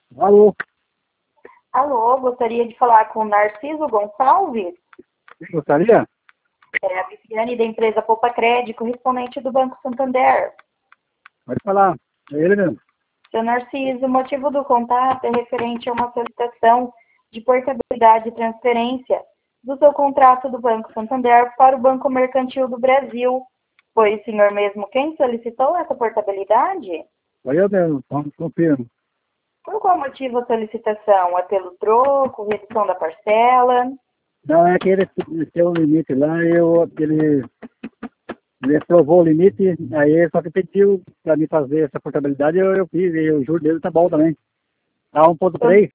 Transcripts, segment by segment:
Alô, Alô, gostaria de falar com o Narciso Gonçalves, quem gostaria? a Viviane da empresa Poupa Crédito, correspondente do Banco Santander. Pode falar. É ele mesmo. Seu Narciso, o motivo do contato é referente a uma solicitação de portabilidade e transferência do seu contrato do Banco Santander para o Banco Mercantil do Brasil. Foi o senhor mesmo quem solicitou essa portabilidade? Foi eu mesmo, confirmo. Por qual motivo a solicitação? É pelo troco, redução da parcela? Não, é que ele tem um limite lá, ele aprovou o limite, aí só que pediu para mim fazer essa portabilidade, eu fiz, e o juro dele tá bom também. Tá 1,3.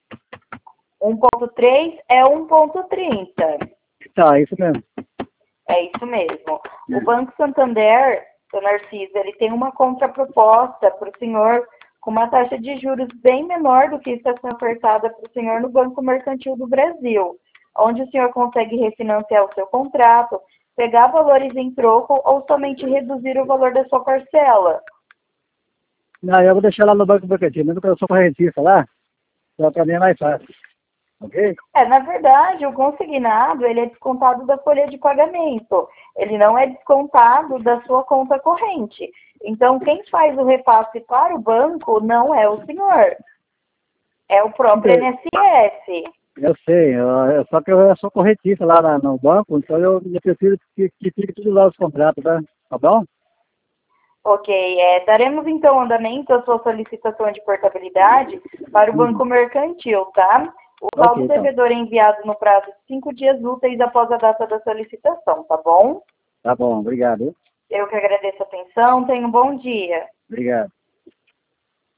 1,3 é 1,30. Tá, isso mesmo. É isso mesmo. O Banco Santander, seu Narciso, ele tem uma contraproposta para o senhor com uma taxa de juros bem menor do que está sendo ofertada para o senhor no Banco Mercantil do Brasil, onde o senhor consegue refinanciar o seu contrato, pegar valores em troco ou somente reduzir o valor da sua parcela. Não, eu vou deixar lá no Banco Mercantil, mesmo que eu sou correntista lá, então para mim é mais fácil. Ok? Na verdade, o consignado, ele é descontado da folha de pagamento. Ele não é descontado da sua conta corrente. Então, quem faz o repasse para o banco não é o senhor. É o próprio Entendi. INSS. Eu sei, só que eu sou correntista lá no banco, então eu prefiro que fique tudo lá os contratos, tá? Tá bom? Ok, daremos então andamento à sua solicitação de portabilidade para o Banco Mercantil, tá? O Ok, saldo então. devedor é enviado no prazo de 5 dias úteis após a data da solicitação, tá bom? Tá bom, obrigado. Eu que agradeço a atenção, tenha um bom dia. Obrigado.